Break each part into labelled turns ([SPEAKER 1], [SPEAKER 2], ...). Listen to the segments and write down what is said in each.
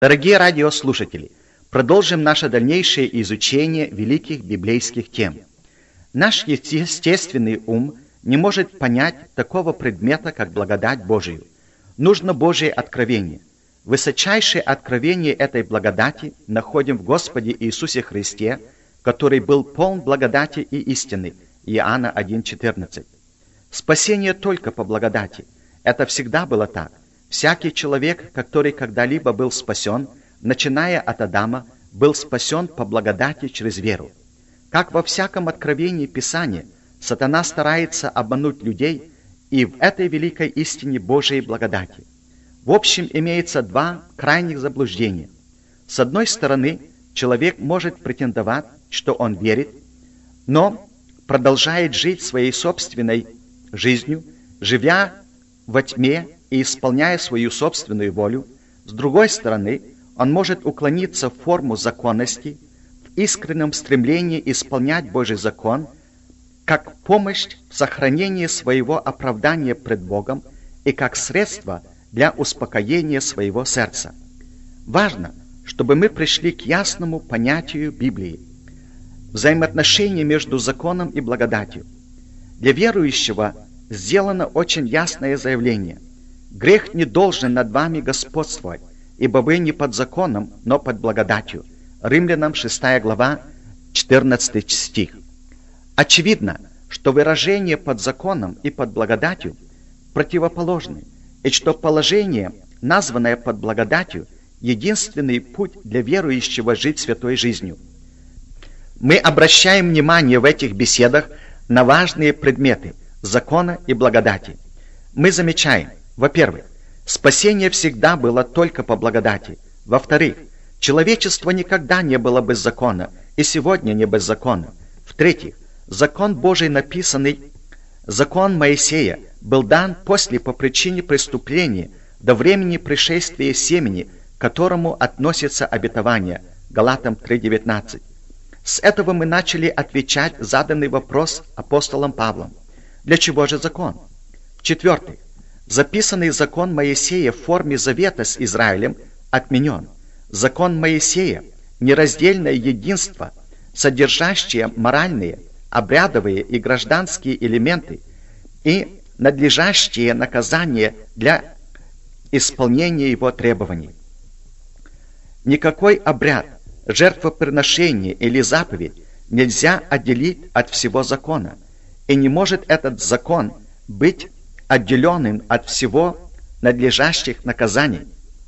[SPEAKER 1] Дорогие радиослушатели, продолжим наше дальнейшее изучение великих библейских тем. Наш естественный ум не может понять такого предмета, как благодать Божию. Нужно Божие откровение. Высочайшее откровение этой благодати находим в Господе Иисусе Христе, который был полн благодати и истины. Иоанна 1,14. Спасение только по благодати. Это всегда было так. Всякий человек, который когда-либо был спасен, начиная от Адама, был спасен по благодати через веру. Как во всяком откровении Писания, сатана старается обмануть людей и в этой великой истине Божией благодати. В общем, имеется два крайних заблуждения. С одной стороны, человек может претендовать, что он верит, но продолжает жить своей собственной жизнью, живя во тьме и исполняя свою собственную волю. С другой стороны, он может уклониться в форму законности, в искреннем стремлении исполнять Божий закон, как помощь в сохранении своего оправдания пред Богом и как средство для успокоения своего сердца. Важно, чтобы мы пришли к ясному понятию Библии, взаимоотношения между законом и благодатью. Для верующего сделано очень ясное заявление. Грех не должен над вами господствовать, ибо вы не под законом, но под благодатью. Римлянам 6 глава, 14 стих. Очевидно, что выражение «под законом» и «под благодатью» противоположны, и что положение, названное «под благодатью», единственный путь для верующего жить святой жизнью. Мы обращаем внимание в этих беседах на важные предметы закона и благодати. Мы замечаем, во-первых, спасение всегда было только по благодати. Во-вторых, человечество никогда не было без закона, и сегодня не без закона. В-третьих, закон Божий, написанный, закон Моисея, был дан после по причине преступления до времени пришествия семени, к которому относится обетование. Галатам 3:19. С этого мы начали отвечать заданный вопрос апостолом Павлом. Для чего же закон? В-четвертых, записанный закон Моисея в форме завета с Израилем отменен. Закон Моисея – нераздельное единство, содержащее моральные, обрядовые и гражданские элементы и надлежащее наказание для исполнения его требований. Никакой обряд, жертвоприношение или заповедь нельзя отделить от всего закона, и не может этот закон быть отделенным от всего надлежащих наказаний.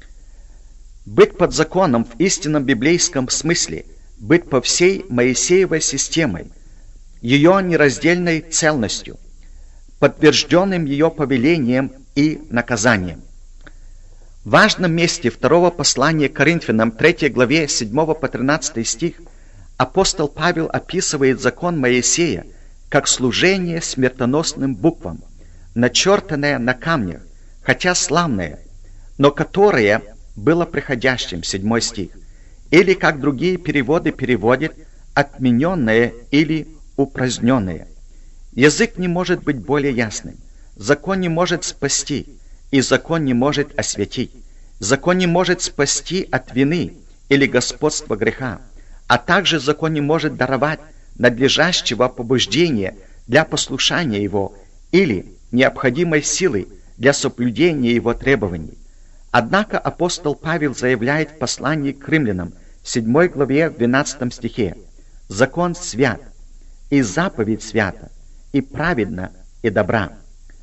[SPEAKER 1] Быть под законом в истинном библейском смысле, быть по всей Моисеевой системой, ее нераздельной целостью, подтвержденным ее повелением и наказанием. В важном месте второго послания к Коринфянам, 3 главе 7 по 13 стих, апостол Павел описывает закон Моисея как служение смертоносным буквам, начертанное на камнях, хотя славное, но которое было приходящим, 7 стих, или, как другие переводы переводят, отмененное или упраздненное. Язык не может быть более ясным. Закон не может спасти, и закон не может осветить. Закон не может спасти от вины или господства греха, а также закон не может даровать надлежащего побуждения для послушания его или необходимой силы для соблюдения его требований. Однако апостол Павел заявляет в послании к римлянам, 7 главе, 12 стихе: «Закон свят, и заповедь свята, и праведна, и добра».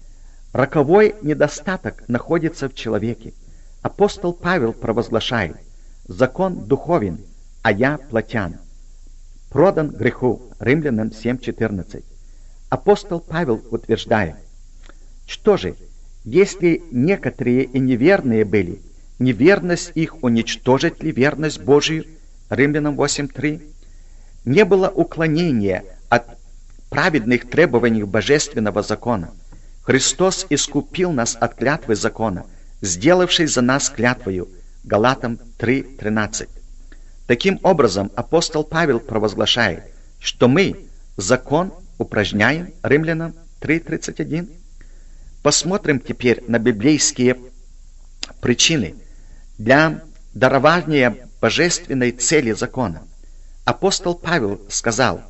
[SPEAKER 1] Роковой недостаток находится в человеке. Апостол Павел провозглашает: «Закон духовен, а я плотян, продан греху». Римлянам 7:14. Апостол Павел утверждает: «Что же, если некоторые и неверные были, неверность их уничтожит ли верность Божию?» Римлянам 8:3. Не было уклонения от праведных требований божественного закона. Христос искупил нас от клятвы закона, сделавшись за нас клятвою. Галатам 3:13. Таким образом, апостол Павел провозглашает, что мы закон упраздняем. Римлянам 3:31. Посмотрим теперь на библейские причины для дарование божественной цели закона. Апостол Павел сказал,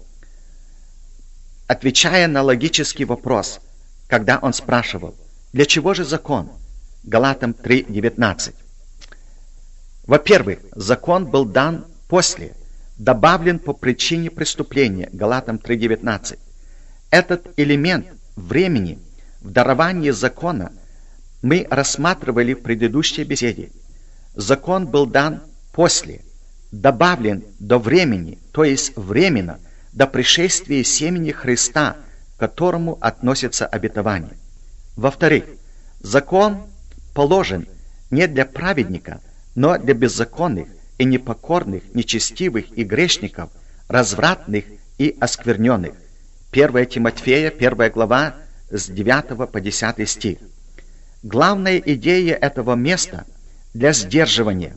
[SPEAKER 1] отвечая на логический вопрос, когда он спрашивал, для чего же закон? Галатам 3:19. Во-первых, закон был дан после, добавлен по причине преступления. Галатам 3:19. Этот элемент времени в даровании закона мы рассматривали в предыдущей беседе. Закон был дан после, добавлен до времени, то есть временно, до пришествия семени Христа, к которому относится обетование. Во-вторых, закон положен не для праведника, но для беззаконных и непокорных, нечестивых и грешников, развратных и оскверненных. 1 Тимофея, 1 глава, с 9 по 10 стих. Главная идея этого места для сдерживания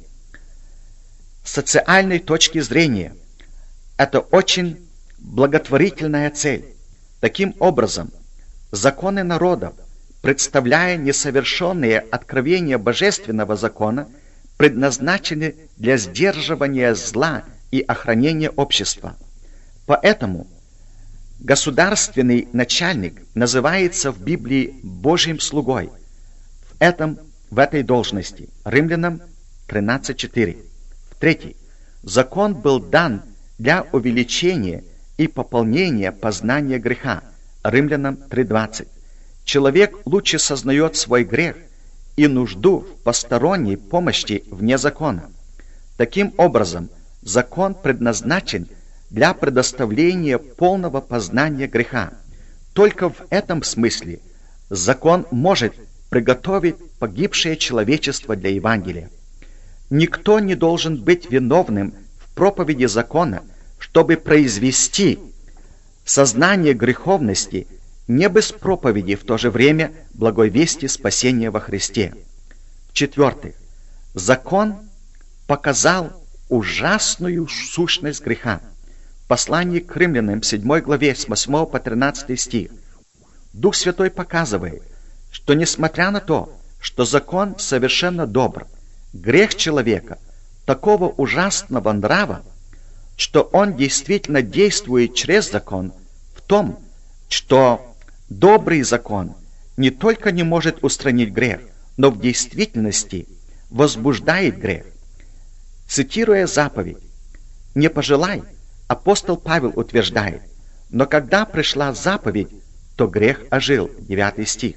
[SPEAKER 1] с социальной точки зрения – это очень благотворительная цель. Таким образом, законы народов, представляя несовершенные откровения божественного закона, предназначены для сдерживания зла и охранения общества. Поэтому государственный начальник называется в Библии Божьим слугой в этой должности. Римлянам 13:4. В-третьих, закон был дан для увеличения и пополнения познания греха. Римлянам 3:20. Человек лучше сознает свой грех и нужду в посторонней помощи вне закона. Таким образом, закон предназначен для предоставления полного познания греха. Только в этом смысле закон может приготовить погибшее человечество для Евангелия. Никто не должен быть виновным в проповеди закона, чтобы произвести сознание греховности не без проповеди в то же время благой вести спасения во Христе. В-четвертых, закон показал ужасную сущность греха. В послании к Римлянам 7 главе с 8 по 13 стих Дух Святой показывает, что несмотря на то, что закон совершенно добр, грех человека такого ужасного нрава, что он действительно действует через закон, в том, что добрый закон не только не может устранить грех, но в действительности возбуждает грех. Цитируя заповедь «Не пожелай», апостол Павел утверждает, но когда пришла заповедь, то грех ожил. 9 стих.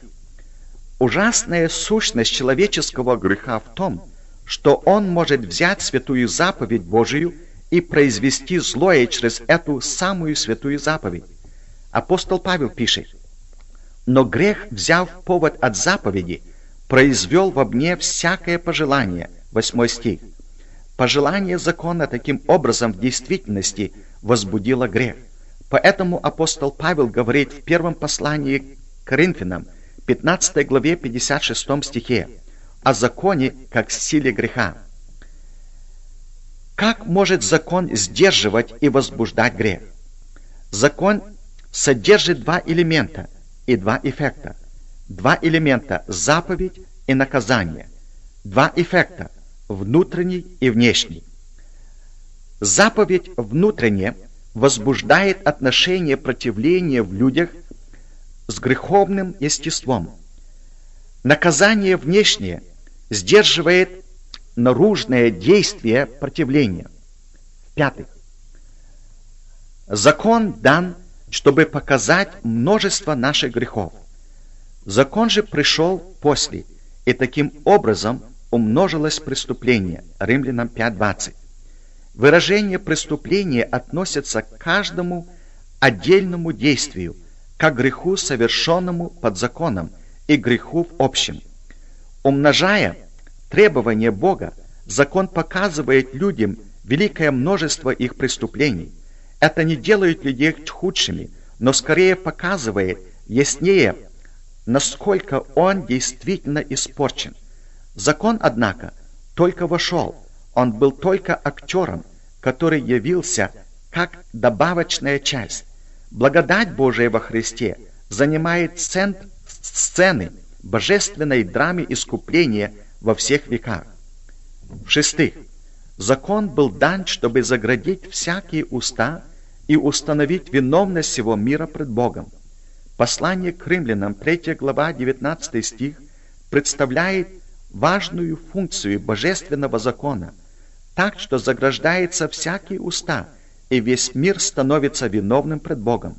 [SPEAKER 1] Ужасная сущность человеческого греха в том, что он может взять святую заповедь Божию и произвести злое через эту самую святую заповедь. Апостол Павел пишет, «Но грех, взяв повод от заповеди, произвел во мне всякое пожелание». 8 стих. Пожелание закона таким образом в действительности возбудило грех. Поэтому апостол Павел говорит в первом послании к Коринфянам, 15 главе 56 стихе, о законе как силе греха. Как может закон сдерживать и возбуждать грех? Закон содержит два элемента и два эффекта. Два элемента – заповедь и наказание. Два эффекта – внутренний и внешний. Заповедь внутренне возбуждает отношение противления в людях с греховным естеством. Наказание внешнее сдерживает наружное действие противления. В-пятых, закон дан, чтобы показать множество наших грехов. Закон же пришел после, и таким образом умножилось преступление. Римлянам 5:20. Выражение преступления относится к каждому отдельному действию, как греху, совершенному под законом, и греху в общем. Умножая требования Бога, закон показывает людям великое множество их преступлений. Это не делает людей худшими, но скорее показывает яснее, насколько он действительно испорчен. Закон, однако, только вошел, он был только актером, который явился как добавочная часть. Благодать Божия во Христе занимает центр сцены божественной драмы искупления во всех веках. В-шестых, закон был дан, чтобы заградить всякие уста и установить виновность всего мира пред Богом. Послание к римлянам, 3 глава, 19 стих, представляет важную функцию божественного закона, так что заграждается всякие уста, и весь мир становится виновным пред Богом.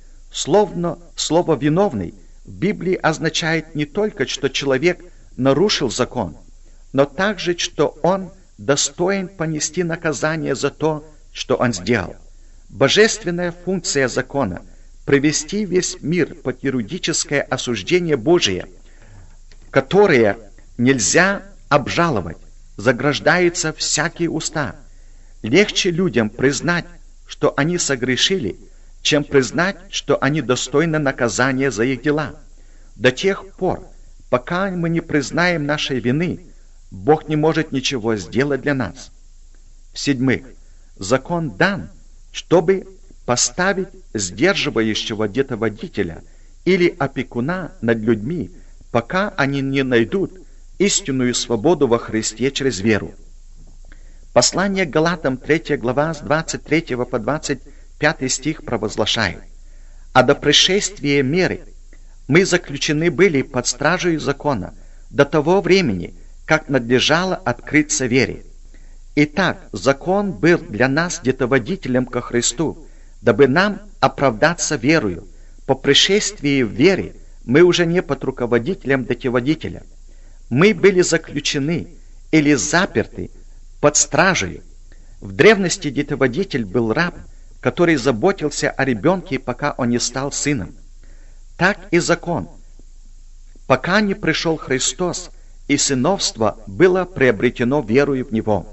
[SPEAKER 1] Слово «виновный» в Библии означает не только, что человек нарушил закон, но также, что он достоин понести наказание за то, что он сделал. Божественная функция закона – привести весь мир под юридическое осуждение Божие, которое нельзя обжаловать, заграждаются всякие уста. Легче людям признать, что они согрешили, чем признать, что они достойны наказания за их дела. До тех пор, пока мы не признаем нашей вины, Бог не может ничего сделать для нас. В-седьмых, закон дан, чтобы поставить сдерживающего детоводителя или опекуна над людьми, пока они не найдут истинную свободу во Христе через веру. Послание к Галатам, 3 глава, с 23 по 25 стих провозглашает: «А до пришествия меры мы заключены были под стражей закона до того времени, как надлежало открыться вере. Итак, закон был для нас детоводителем ко Христу, дабы нам оправдаться верою. По пришествии в вере мы уже не под руководителем детоводителя. Мы были заключены или заперты под стражей. В древности детоводитель был раб, который заботился о ребенке, пока он не стал сыном. Так и закон. Пока не пришел Христос, и сыновство было приобретено верою в Него.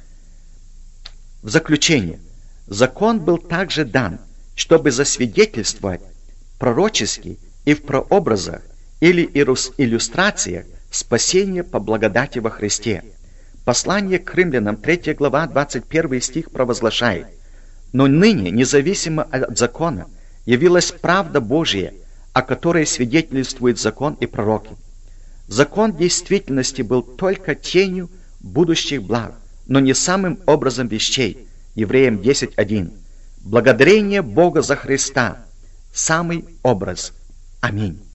[SPEAKER 1] В заключение, закон был также дан, чтобы засвидетельствовать пророчески и в прообразах или иллюстрациях спасение по благодати во Христе. Послание к римлянам, 3 глава, 21 стих провозглашает: «Но ныне, независимо от закона, явилась правда Божия, о которой свидетельствует закон и пророки». Закон в действительности был только тенью будущих благ, но не самым образом вещей. Евреям 10:1. Благодарение Бога за Христа – самый образ. Аминь.